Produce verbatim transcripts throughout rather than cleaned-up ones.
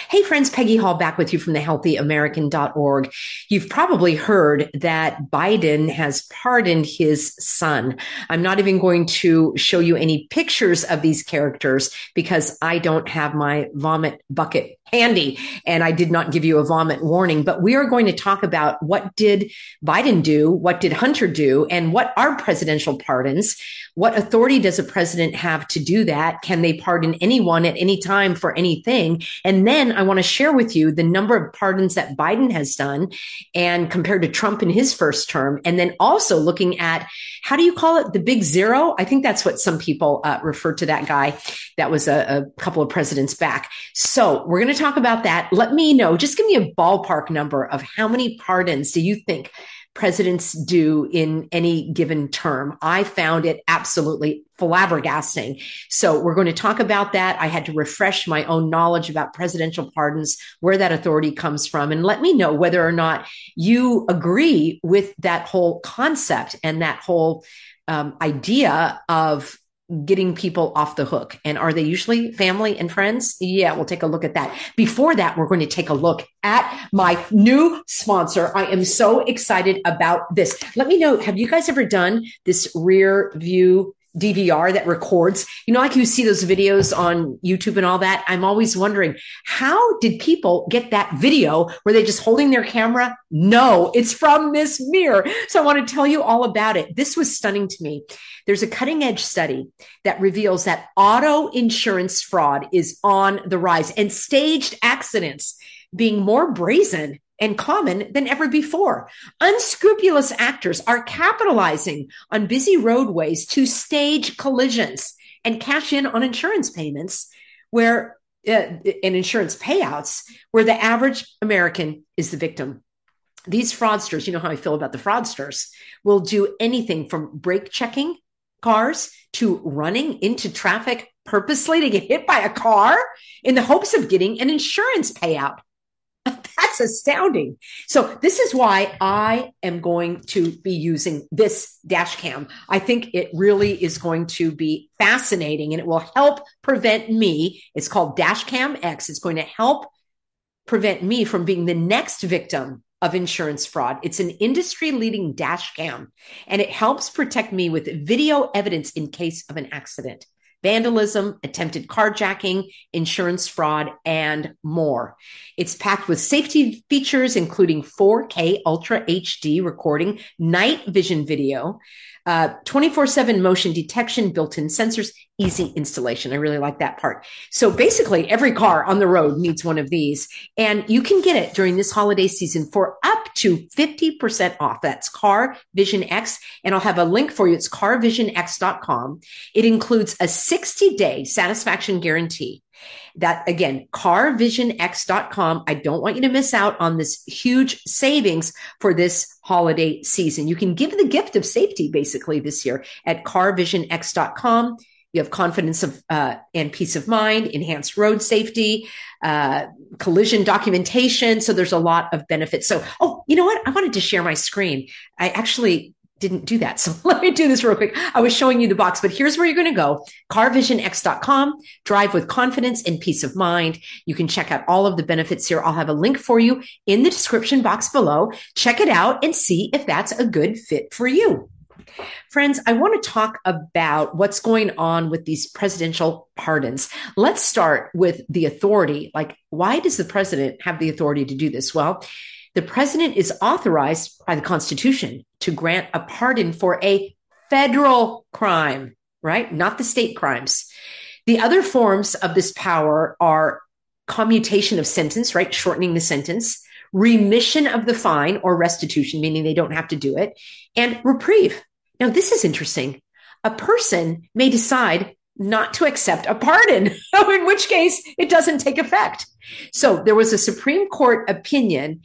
Hey friends, Peggy Hall back with you from the healthy american dot org. You've probably heard that Biden has pardoned his son. I'm not even going to show you any pictures of these characters because I don't have my vomit bucket handy and I did not give you a vomit warning, but we are going to talk about what did Biden do? What did Hunter do? And what are presidential pardons? What authority does a president have to do that? Can they pardon anyone at any time for anything? And then I want to share with you the number of pardons that Biden has done and compared to Trump in his first term. And then also looking at, how do you call it? The big zero? I think that's what some people uh, refer to that guy. That was a, a couple of presidents back. So we're going to talk about that. Let me know, just give me a ballpark number of how many pardons do you think presidents do in any given term. I found it absolutely flabbergasting. So we're going to talk about that. I had to refresh my own knowledge about presidential pardons, where that authority comes from, and let me know whether or not you agree with that whole concept and that whole um, idea of getting people off the hook. And are they usually family and friends? Yeah, we'll take a look at that. Before that, we're going to take a look at my new sponsor. I am so excited about this. Let me know, have you guys ever done this rear view D V R that records? You know, like you see those videos on YouTube and all that. I'm always wondering, how did people get that video? Were they just holding their camera? No, it's from this mirror. So I want to tell you all about it. This was stunning to me. There's a cutting edge study that reveals that auto insurance fraud is on the rise and staged accidents being more brazen and common than ever before. Unscrupulous actors are capitalizing on busy roadways to stage collisions and cash in on insurance payments where uh, and insurance payouts where the average American is the victim. These fraudsters, you know how I feel about the fraudsters, will do anything from brake checking cars to running into traffic purposely to get hit by a car in the hopes of getting an insurance payout. That's astounding. So this is why I am going to be using this dash cam. I think it really is going to be fascinating and it will help prevent me. It's called Dashcam X. It's going to help prevent me from being the next victim of insurance fraud. It's an industry leading dash cam and it helps protect me with video evidence in case of an accident, vandalism, attempted carjacking, insurance fraud, and more. It's packed with safety features, including four K Ultra H D recording, night vision video, uh, twenty-four seven motion detection, built-in sensors, easy installation. I really like that part. So basically every car on the road needs one of these, and you can get it during this holiday season for up to fifty percent off. That's Car Vision X. And I'll have a link for you. It's car vision x dot com. It includes a sixty day satisfaction guarantee. That again, car vision x dot com. I don't want you to miss out on this huge savings for this holiday season. You can give the gift of safety basically this year at car vision x dot com. You have confidence of uh, and peace of mind, enhanced road safety, uh, collision documentation. So there's a lot of benefits. So, oh, you know what? I wanted to share my screen. I actually didn't do that. So let me do this real quick. I was showing you the box, but here's where you're going to go. car vision x dot com. Drive with confidence and peace of mind. You can check out all of the benefits here. I'll have a link for you in the description box below. Check it out and see if that's a good fit for you. Friends, I want to talk about what's going on with these presidential pardons. Let's start with the authority. Like, why does the president have the authority to do this? Well, the president is authorized by the Constitution to grant a pardon for a federal crime, right? Not the state crimes. The other forms of this power are commutation of sentence, right? Shortening the sentence, remission of the fine or restitution, meaning they don't have to do it, and reprieve. Now, this is interesting. A person may decide not to accept a pardon, in which case it doesn't take effect. So there was a Supreme Court opinion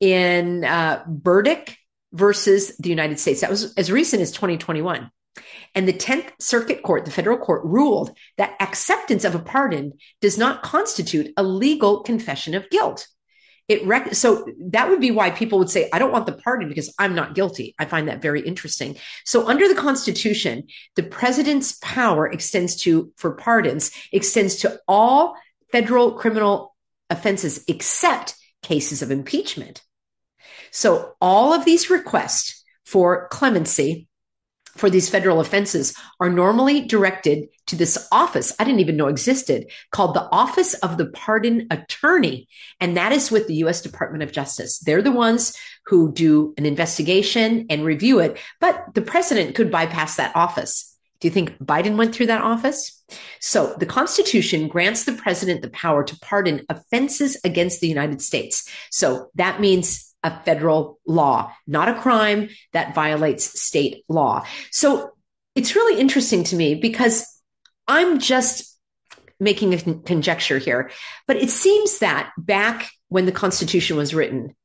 in uh, Burdick versus the United States. That was as recent as twenty twenty-one. And the tenth Circuit Court, the federal court, ruled that acceptance of a pardon does not constitute a legal confession of guilt. It rec- so that would be why people would say, I don't want the pardon because I'm not guilty. I find that very interesting. So under the Constitution, the president's power extends to, for pardons, extends to all federal criminal offenses except cases of impeachment. So all of these requests for clemency for these federal offenses are normally directed to this office I didn't even know existed, called the Office of the Pardon Attorney. And that is with the U S Department of Justice. They're the ones who do an investigation and review it, but the president could bypass that office. Do you think Biden went through that office? So the Constitution grants the president the power to pardon offenses against the United States. So that means a federal law, not a crime that violates state law. So it's really interesting to me because I'm just making a conjecture here, but it seems that back when the Constitution was written,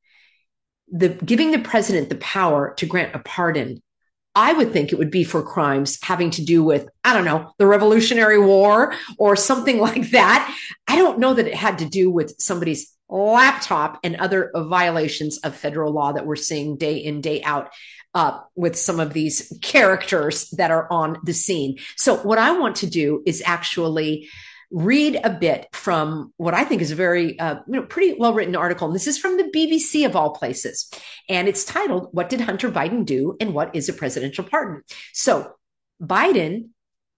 the giving the president the power to grant a pardon, I would think it would be for crimes having to do with, I don't know, the Revolutionary War or something like that. I don't know that it had to do with somebody's laptop and other violations of federal law that we're seeing day in, day out uh, with some of these characters that are on the scene. So what I want to do is actually read a bit from what I think is a very, uh, you know, pretty well-written article. And this is from the B B C of all places. And it's titled, "What Did Hunter Biden Do and What is a Presidential Pardon?" So Biden,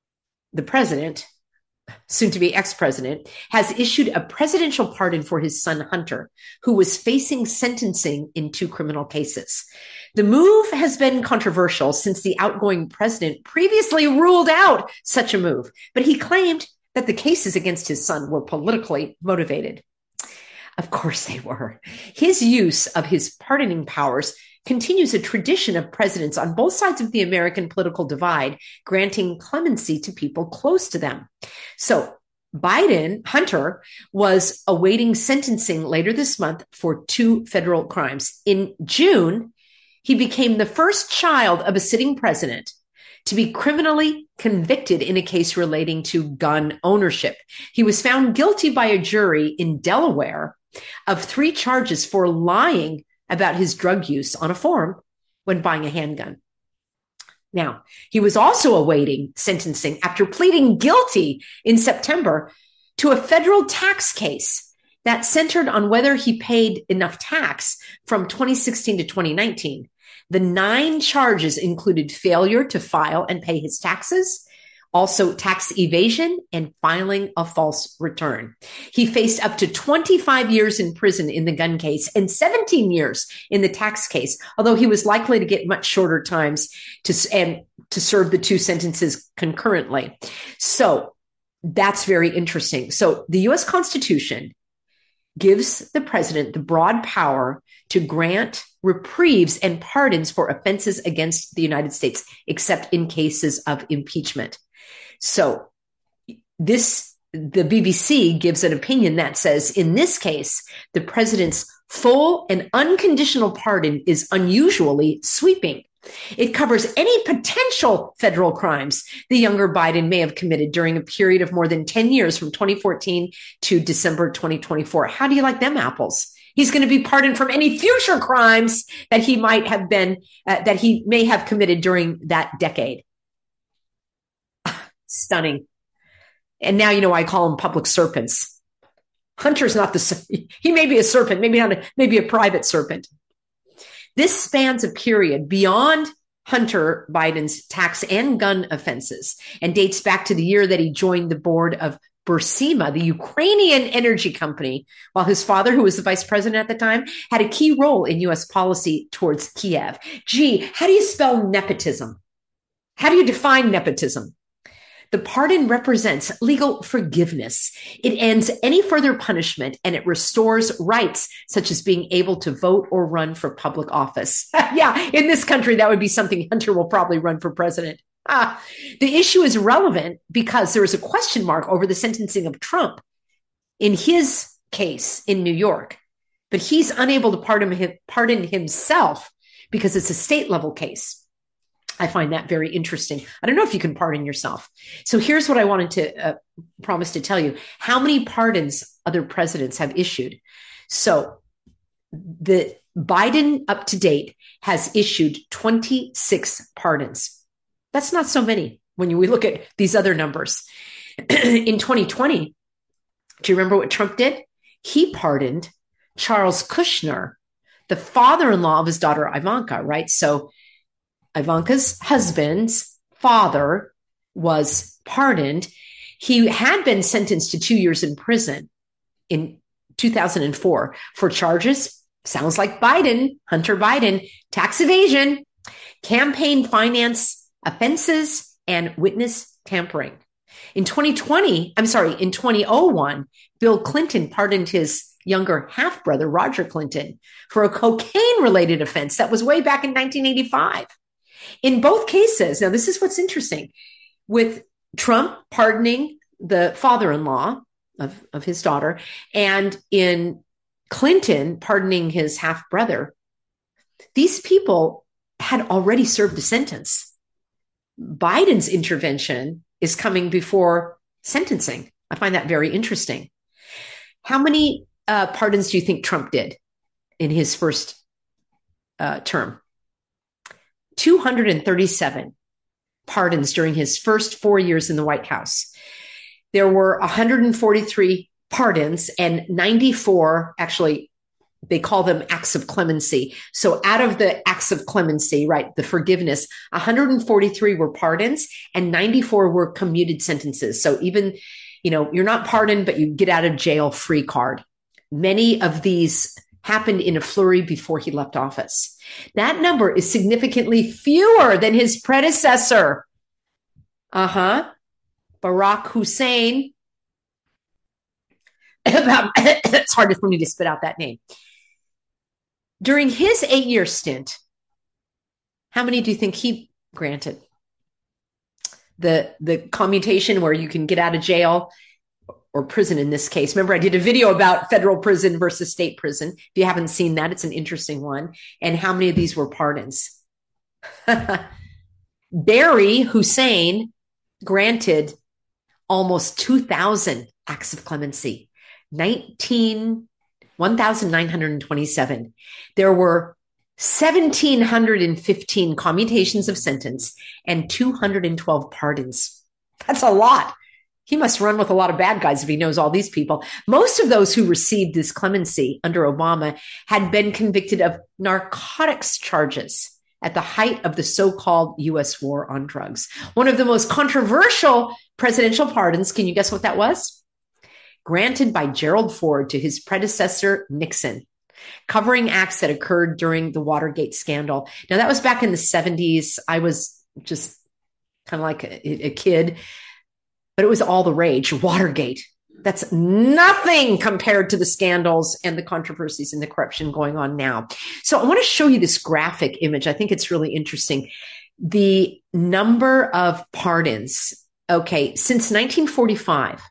the president, soon to be ex-president, has issued a presidential pardon for his son, Hunter, who was facing sentencing in two criminal cases. The move has been controversial since the outgoing president previously ruled out such a move, but he claimed that the cases against his son were politically motivated. Of course they were. His use of his pardoning powers continues a tradition of presidents on both sides of the American political divide, granting clemency to people close to them. So Biden, Hunter, was awaiting sentencing later this month for two federal crimes. In June, he became the first child of a sitting president to be criminally convicted in a case relating to gun ownership. He was found guilty by a jury in Delaware of three charges for lying about his drug use on a form when buying a handgun. Now, he was also awaiting sentencing after pleading guilty in September to a federal tax case that centered on whether he paid enough tax from twenty sixteen to twenty nineteen. The nine charges included failure to file and pay his taxes, also tax evasion and filing a false return. He faced up to twenty-five years in prison in the gun case and seventeen years in the tax case, although he was likely to get much shorter times to, and to serve the two sentences concurrently. So that's very interesting. So the U S Constitution gives the president the broad power to grant reprieves and pardons for offenses against the United States, except in cases of impeachment. So this, the B B C gives an opinion that says, in this case, the president's full and unconditional pardon is unusually sweeping. It covers any potential federal crimes the younger Biden may have committed during a period of more than ten years from twenty fourteen to December twenty twenty-four. How do you like them apples? He's going to be pardoned from any future crimes that he might have been, uh, that he may have committed during that decade. Stunning. And now, you know, I call them public serpents. Hunter's not the, he may be a serpent, maybe not a, maybe a private serpent. This spans a period beyond Hunter Biden's tax and gun offenses and dates back to the year that he joined the board of Burisma, the Ukrainian energy company, while his father, who was the vice president at the time, had a key role in U S policy towards Kiev. Gee, how do you spell nepotism? How do you define nepotism? The pardon represents legal forgiveness. It ends any further punishment and it restores rights such as being able to vote or run for public office. Yeah, in this country, that would be something Hunter will probably run for president. Ah, the issue is relevant because there is a question mark over the sentencing of Trump in his case in New York, but he's unable to pardon, him, pardon himself because it's a state level case. I find that very interesting. I don't know if you can pardon yourself. So here's what I wanted to uh, promise to tell you. How many pardons other presidents have issued? So the Biden up to date has issued twenty-six pardons. That's not so many when we look at these other numbers. In twenty twenty, do you remember what Trump did? he pardoned Charles Kushner, the father-in-law of his daughter Ivanka, right? So Ivanka's husband's father was pardoned. He had been sentenced to two years in prison in two thousand four for charges, sounds like Biden, Hunter Biden, tax evasion, campaign finance offenses, and witness tampering. In twenty twenty, I'm sorry, in two thousand one, Bill Clinton pardoned his younger half-brother, Roger Clinton, for a cocaine-related offense that was way back in nineteen eighty-five. In both cases, now this is what's interesting, with Trump pardoning the father-in-law of, of his daughter, and in Clinton pardoning his half-brother, these people had already served a sentence. Biden's intervention is coming before sentencing. I find that very interesting. How many uh, pardons do you think Trump did in his first uh, term? two hundred thirty-seven pardons during his first four years in the White House. There were one hundred forty-three pardons and ninety-four, actually, they call them acts of clemency. So out of the acts of clemency, right, the forgiveness, one hundred forty-three were pardons and ninety-four were commuted sentences. So even, you know, you're not pardoned, but you get out of jail free card. Many of these happened in a flurry before he left office. That number is significantly fewer than his predecessor. Uh-huh. Barack Hussein. It's hard for me to spit out that name. During his eight-year stint, how many do you think he granted? The, the commutation where you can get out of jail or prison in this case. Remember, I did a video about federal prison versus state prison. If you haven't seen that, it's an interesting one. And how many of these were pardons? Barry Hussein granted almost two thousand acts of clemency, nineteen, one thousand nine hundred twenty-seven. There were one thousand seven hundred fifteen commutations of sentence and two hundred twelve pardons. That's a lot. He must run with a lot of bad guys if he knows all these people. Most of those who received this clemency under Obama had been convicted of narcotics charges at the height of the so-called U S war on drugs. One of the most controversial presidential pardons, can you guess what that was? Granted by Gerald Ford to his predecessor, Nixon, covering acts that occurred during the Watergate scandal. Now, that was back in the seventies. I was just kind of like a, a kid. But it was all the rage. Watergate. That's nothing compared to the scandals and the controversies and the corruption going on now. So I want to show you this graphic image. I think it's really interesting. The number of pardons. Okay, since nineteen forty-five,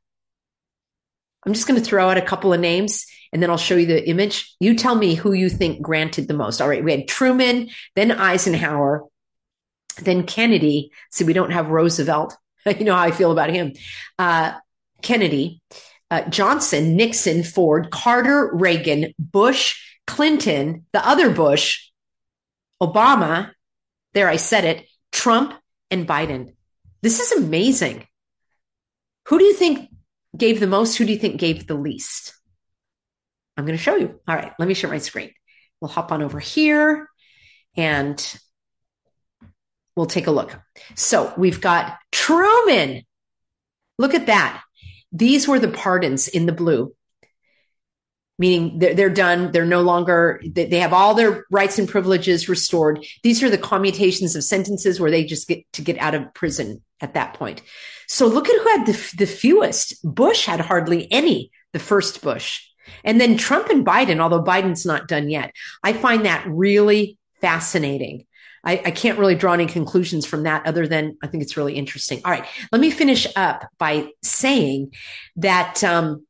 I'm just going to throw out a couple of names and then I'll show you the image. You tell me who you think granted the most. All right, we had Truman, then Eisenhower, then Kennedy. See, we don't have Roosevelt. You know how I feel about him. Uh, Kennedy, uh, Johnson, Nixon, Ford, Carter, Reagan, Bush, Clinton, the other Bush, Obama, there I said it, Trump, and Biden. This is amazing. Who do you think gave the most? Who do you think gave the least? I'm going to show you. All right, let me share my screen. We'll hop on over here and we'll take a look. So we've got Truman. Look at that. These were the pardons in the blue, meaning they're, they're done. They're no longer, they have all their rights and privileges restored. These are the commutations of sentences where they just get to get out of prison at that point. So look at who had the, the fewest. Bush had hardly any, the first Bush. And then Trump and Biden, although Biden's not done yet. I find that really fascinating. I, I can't really draw any conclusions from that other than I think it's really interesting. All right, let me finish up by saying that, um,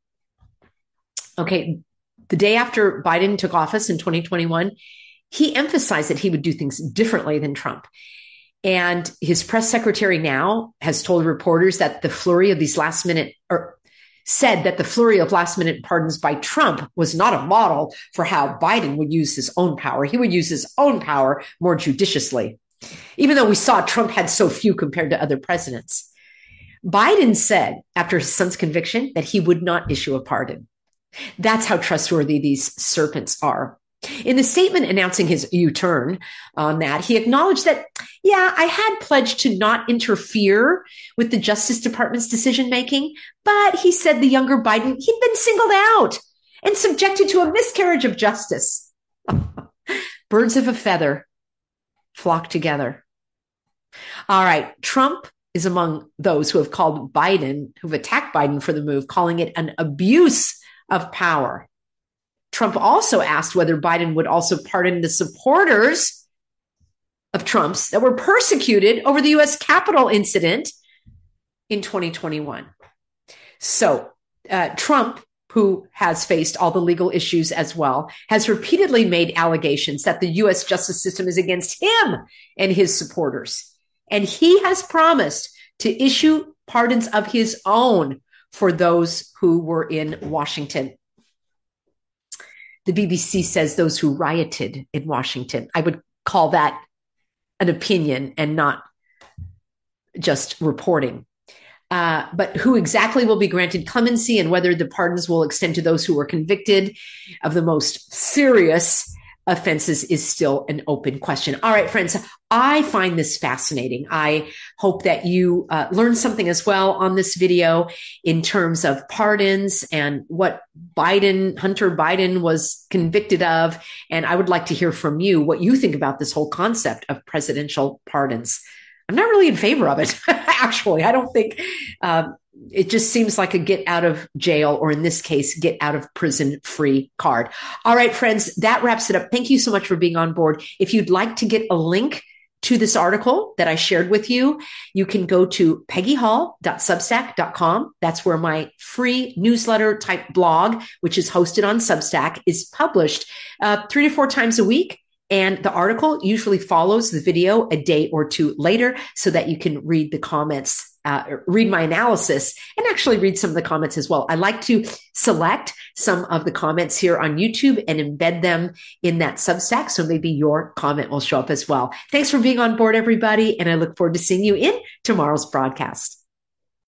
okay, the day after Biden took office in twenty twenty-one, he emphasized that he would do things differently than Trump. And his press secretary now has told reporters that the flurry of these last minute, or said that the flurry of last minute pardons by Trump was not a model for how Biden would use his own power. He would use his own power more judiciously, even though we saw Trump had so few compared to other presidents. Biden said after his son's conviction that he would not issue a pardon. That's how trustworthy these serpents are. In the statement announcing his U-turn on that, he acknowledged that, yeah, I had pledged to not interfere with the Justice Department's decision-making, but he said the younger Biden, he'd been singled out and subjected to a miscarriage of justice. Birds of a feather flock together. All right, Trump is among those who have called Biden, who've attacked Biden for the move, calling it an abuse of power. Trump also asked whether Biden would also pardon the supporters of Trump's that were persecuted over the U S Capitol incident in twenty twenty-one. So uh, Trump, who has faced all the legal issues as well, has repeatedly made allegations that the U S justice system is against him and his supporters. And he has promised to issue pardons of his own for those who were in Washington. The B B C says those who rioted in Washington. I would call that an opinion and not just reporting. Uh, but who exactly will be granted clemency and whether the pardons will extend to those who were convicted of the most serious offenses is still an open question. All right, friends, I find this fascinating. I hope that you uh, learn something as well on this video in terms of pardons and what Biden, Hunter Biden was convicted of. And I would like to hear from you what you think about this whole concept of presidential pardons. I'm not really in favor of it, actually. I don't think um, it just seems like a get out of jail, or in this case, get out of prison free card. All right, friends, that wraps it up. Thank you so much for being on board. If you'd like to get a link to this article that I shared with you, you can go to peggy hall dot substack dot com. That's where my free newsletter type blog, which is hosted on Substack, is published uh, three to four times a week. And the article usually follows the video a day or two later so that you can read the comments, uh, read my analysis, and actually read some of the comments as well. I like to select some of the comments here on YouTube and embed them in that Substack. So maybe your comment will show up as well. Thanks for being on board, everybody. And I look forward to seeing you in tomorrow's broadcast.